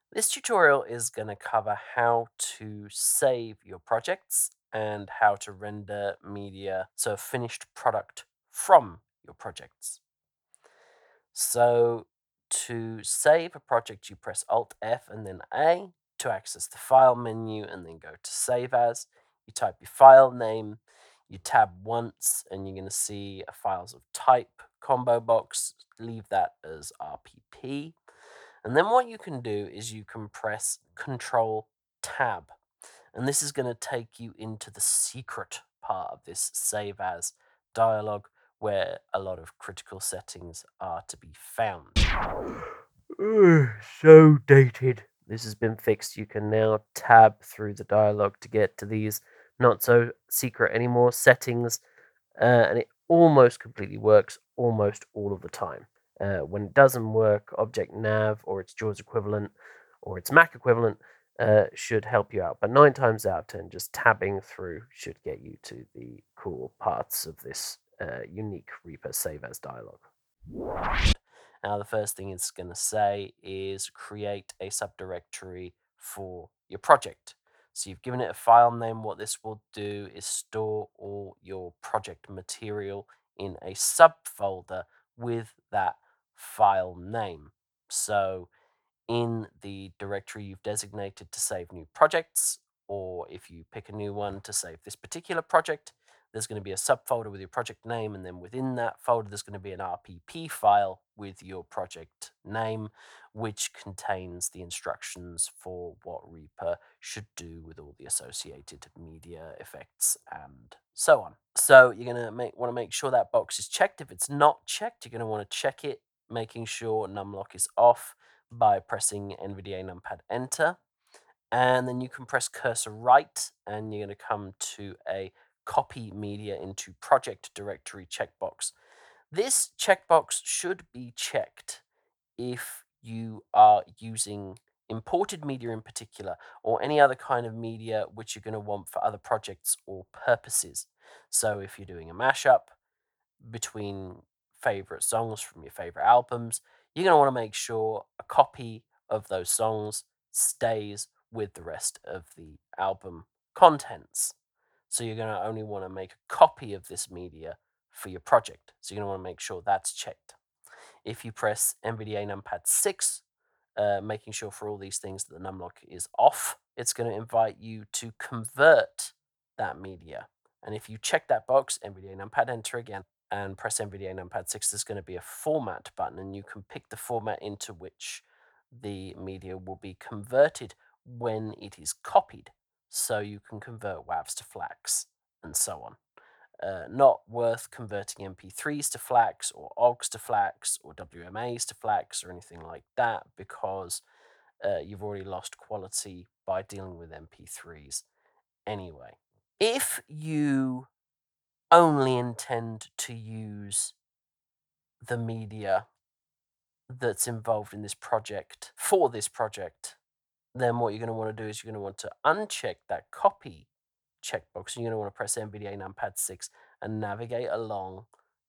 This tutorial is going to cover how to save your projects and how to render media, so a finished product from your projects. So to save a project, you press Alt F and then A to access the file menu and then go to Save As. You type your file name, you tab once, and you're going to see a files of type combo box. Leave that as RPP. And then what you can do is you can press Control Tab. And this is going to take you into the secret part of this Save As dialog where a lot of critical settings are to be found. So dated. This has been fixed. You can now tab through the dialog to get to these not so secret anymore settings, and it almost completely works almost all of the time. When it doesn't work, Object Nav or its JAWS equivalent or its Mac equivalent should help you out. But 9 times out of 10, just tabbing through should get you to the cool parts of this unique Reaper Save As dialog. Now, the first thing it's going to say is create a subdirectory for your project. So you've given it a file name. What this will do is store all your project material in a subfolder with that file name. So in the directory you've designated to save new projects, or if you pick a new one to save this particular project, there's going to be a subfolder with your project name, and then within that folder there's going to be an RPP file with your project name, which contains the instructions for what Reaper should do with all the associated media effects and so on. So you're going to want to make sure that box is checked. If it's not checked, you're going to want to check it, making sure numlock is off by pressing NVDA numpad enter. And then you can press cursor right and you're going to come to a copy media into project directory checkbox. This checkbox should be checked if you are using imported media in particular, or any other kind of media which you're going to want for other projects or purposes. So if you're doing a mashup between favorite songs from your favorite albums, you're going to want to make sure a copy of those songs stays with the rest of the album contents. So you're going to only want to make a copy of this media for your project. So you're going to want to make sure that's checked. If you press NVDA numpad 6, making sure for all these things that the numlock is off, it's going to invite you to convert that media. And if you check that box, NVDA numpad enter again, and press NVDA numpad 6, there's going to be a format button, and you can pick the format into which the media will be converted when it is copied. So you can convert WAVs to FLACs and so on. Not worth converting MP3s to FLACs or OGGs to FLACs or WMAs to FLACs or anything like that, because you've already lost quality by dealing with MP3s anyway. If you only intend to use the media that's involved in this project for this project, then what you're going to want to do is you're going to want to uncheck that copy checkbox, and you're going to want to press NVDA numpad 6 and navigate along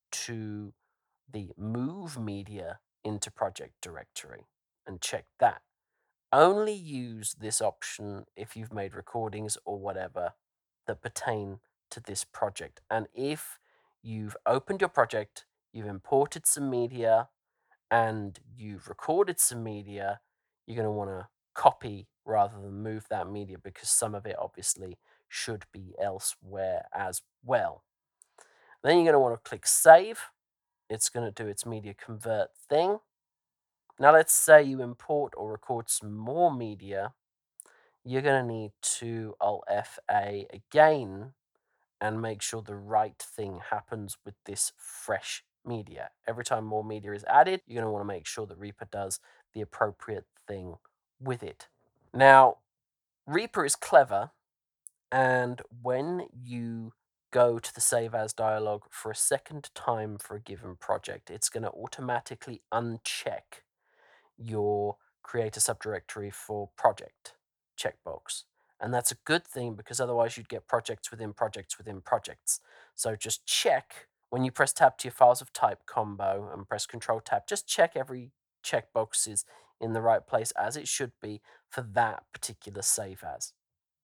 to the move media into project directory and check that. Only use this option if you've made recordings or whatever that pertain to this project. And if you've opened your project, you've imported some media, and you've recorded some media, you're going to want to copy rather than move that media, because some of it obviously should be elsewhere as well. Then you're going to want to click save. It's going to do its media convert thing. Now let's say you import or record some more media. You're going to need to Alt F8 again and make sure the right thing happens with this fresh media. Every time more media is added, you're going to want to make sure that Reaper does the appropriate thing with it. Now, Reaper is clever, and when you go to the Save As dialog for a second time for a given project, it's going to automatically uncheck your create a subdirectory for project checkbox. And that's a good thing, because otherwise you'd get projects within projects within projects. So just check when you press tab to your files of type combo and press control tab, just check every checkbox is in the right place as it should be for that particular save as.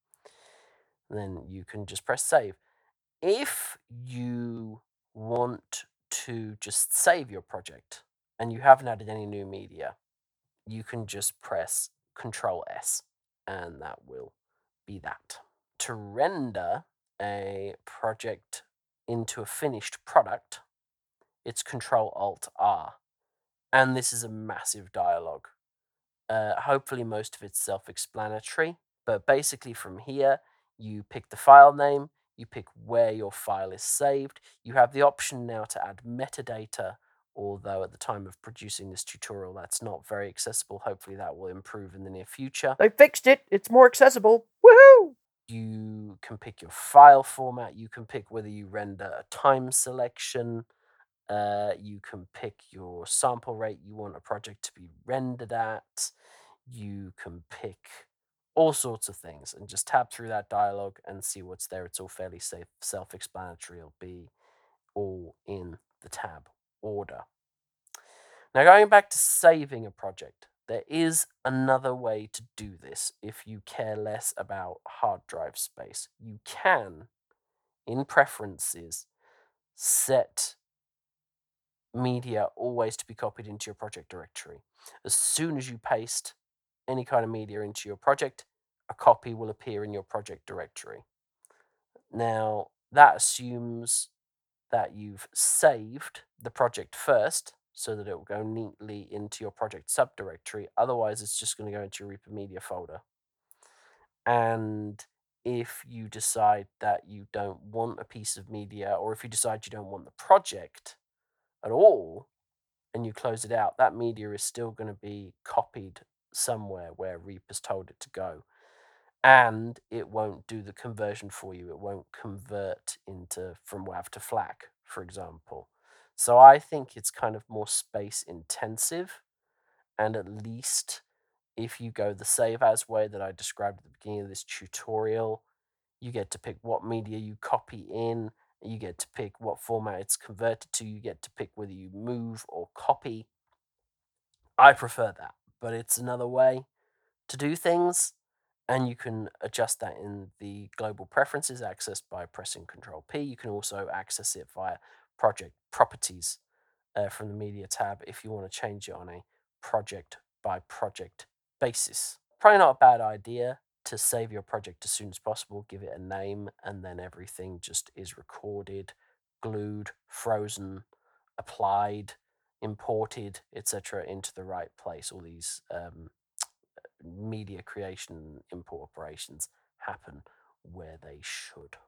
Then you can just press save. If you want to just save your project and you haven't added any new media, you can just press Control S and that will be that. To render a project into a finished product, it's Control Alt R. And this is a massive dialogue. Hopefully most of it's self-explanatory, but basically from here, you pick the file name, you pick where your file is saved. You have the option now to add metadata, although at the time of producing this tutorial, that's not very accessible. Hopefully that will improve in the near future. They fixed it. It's more accessible. Woohoo! You can pick your file format. You can pick whether you render a time selection. You can pick your sample rate you want a project to be rendered at. You can pick all sorts of things and just tab through that dialogue and see what's there. It's all fairly self-explanatory. It'll be all in the tab order. Now, going back to saving a project, there is another way to do this if you care less about hard drive space. You can, in preferences, set media always to be copied into your project directory. As soon as you paste any kind of media into your project, a copy will appear in your project directory. Now, that assumes that you've saved the project first so that it will go neatly into your project subdirectory. Otherwise, it's just going to go into your Reaper Media folder. And if you decide that you don't want a piece of media, or if you decide you don't want the project at all, and you close it out, that media is still going to be copied somewhere where Reaper's told it to go. And it won't do the conversion for you. It won't convert into from WAV to FLAC, for example. So I think it's kind of more space intensive. And at least if you go the save as way that I described at the beginning of this tutorial, you get to pick what media you copy in. You get to pick what format it's converted to. You get to pick whether you move or copy. I prefer that, but it's another way to do things, and you can adjust that in the global preferences accessed by pressing Control P. You can also access it via project properties from the media tab if you want to change it on a project by project basis. Probably not a bad idea to save your project as soon as possible, give it a name, and then everything just is recorded, glued, frozen, applied, imported, etc. into the right place. All these media creation and import operations happen where they should.